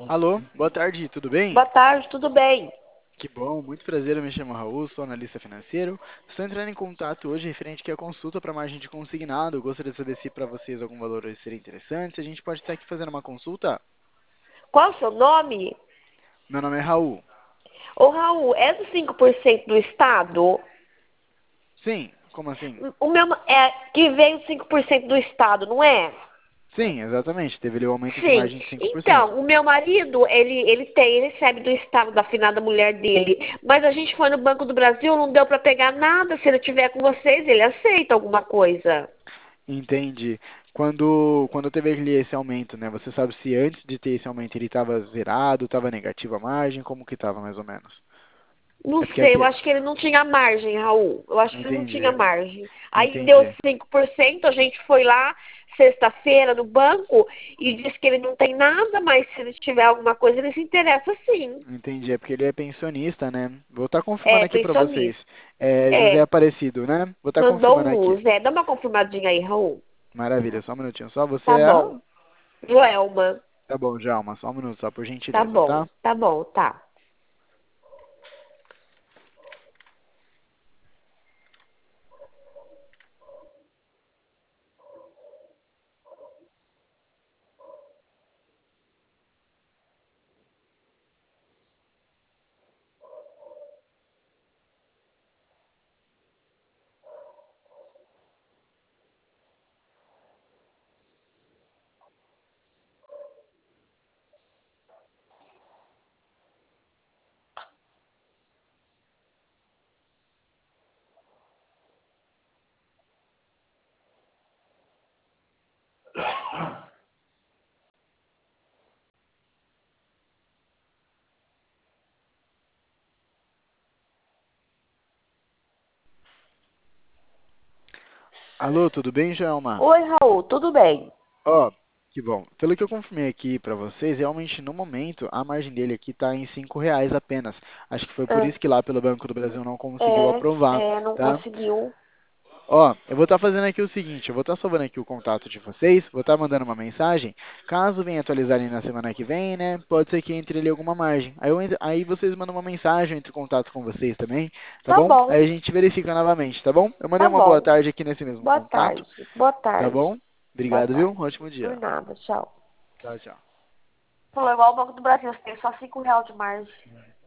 Alô, boa tarde, tudo bem? Boa tarde, tudo bem? Que bom, muito prazer, eu me chamo Raul, sou analista financeiro. Estou entrando em contato hoje referente aqui à consulta para margem de consignado. Eu gostaria de saber se para vocês algum valor seria interessante. Se a gente pode estar aqui fazendo uma consulta? Qual o seu nome? Meu nome é Raul. Ô, Raul, é dos 5% do Estado? Sim, como assim? O meu é que veio 5% do Estado, não é? Sim, exatamente, teve ali o aumento de Sim. margem de 5%. Então, o meu marido, ele recebe do Estado da finada mulher dele. Mas a gente foi no Banco do Brasil, não deu para pegar nada. Se ele tiver com vocês, ele aceita alguma coisa. Entendi. Quando teve esse aumento, né? Você sabe se antes de ter esse aumento ele estava zerado, estava negativa a margem, como que estava mais ou menos? Não É porque sei, eu aqui. acho que ele não tinha margem, Raul. Eu acho que ele não tinha Entendi, margem. Aí deu entendi. 5%, a gente foi lá sexta-feira no banco e disse que ele não tem nada, mas se ele tiver alguma coisa, ele se interessa sim. Entendi, é porque ele é pensionista, né? Vou estar confirmando É, aqui para vocês. pensionista. É José É, Aparecido, né? Vou estar mandou confirmando um aqui. uso. É, dá uma confirmadinha aí, Raul. Maravilha, só um minutinho só. Você Tá é a... bom. Joelma. Tá bom, Djalma, só um minuto, só por Tá gentileza, bom, tá? tá bom, tá. Alô, tudo bem, Djalma? Oi, Raul, tudo bem? Ó, que bom. Pelo que eu confirmei aqui para vocês, realmente no momento a margem dele aqui tá em R$ 5 apenas. Acho que foi por Ah, isso que lá pelo Banco do Brasil não conseguiu aprovar, não tá? conseguiu. Ó, eu vou estar fazendo aqui o seguinte, eu vou estar salvando aqui o contato de vocês, vou estar mandando uma mensagem, caso venha atualizarem na semana que vem, né, pode ser que entre ali alguma margem. Aí vocês mandam uma mensagem, eu entro em contato com vocês também, tá Tá bom? bom, Aí a gente verifica novamente, tá bom? Eu mandei tá uma boa bom. tarde aqui nesse mesmo Boa contato, tarde, boa tá tarde, bom? boa Obrigado, viu? tarde. Um ótimo Por dia. nada, tchau. Tchau, tchau. Falou igual o Banco do Brasil, você tem só R$ 5 de margem.